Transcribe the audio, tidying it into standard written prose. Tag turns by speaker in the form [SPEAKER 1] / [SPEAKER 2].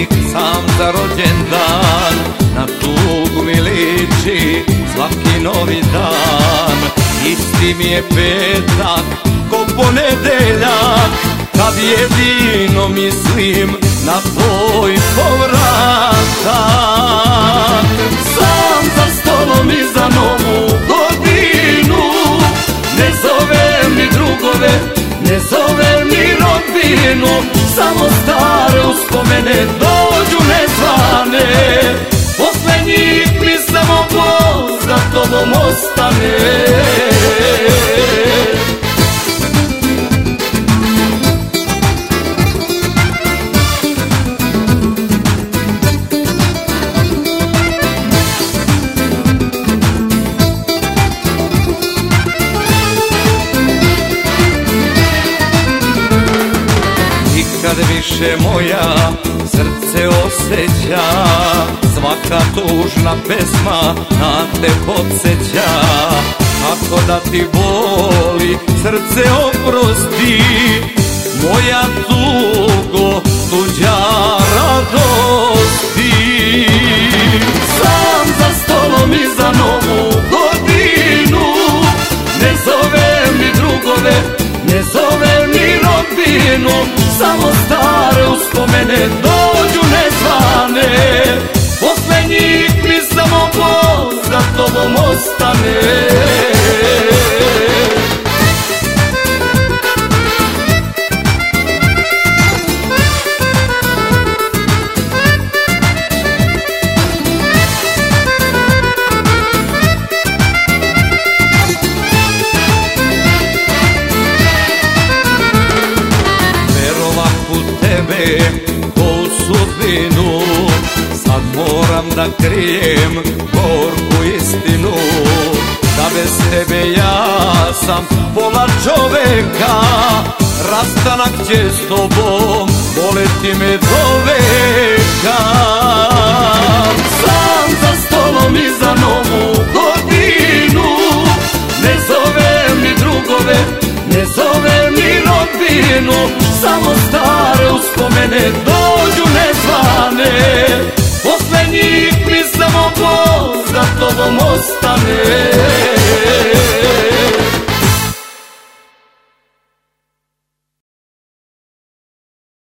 [SPEAKER 1] sam za rođendan. Na tugu mi liči svaki novi dan. Isti mi je petak ko ponedeljak, kad jedino mislim na tvoj povratak. Sam za stolom i za novu godinu, ne zovem ni drugove, ne zovem ni rodbinu. Samo stare uspomene dođu nezvane, posle njih mi samo Bog za tobom ostane. Kad više moja srce osjeća, svaka tužna pesma na te podsjeća. Kako da ti boli srce, oprosti, moja tugo, tuđa radosti. Sam za stolom i za novu godinu, ne zovem ni drugove, ne zovem ni rodbinu. Samo stare uspomene dođu nezvane, posle njih mi samo Bog za tobom ostane. Ko u sudbinu, sad moram da krijem gorku istinu, da bez tebe ja sam pola čoveka. Rastanak će s tobom boleti me do veka. Sam za stolom i za novu godinu, ne zovem ni drugove, ne zovem ni rodbinu. Samo stare uspomene dođu nezvane, posle njih mi samo Bog za tobom ostane.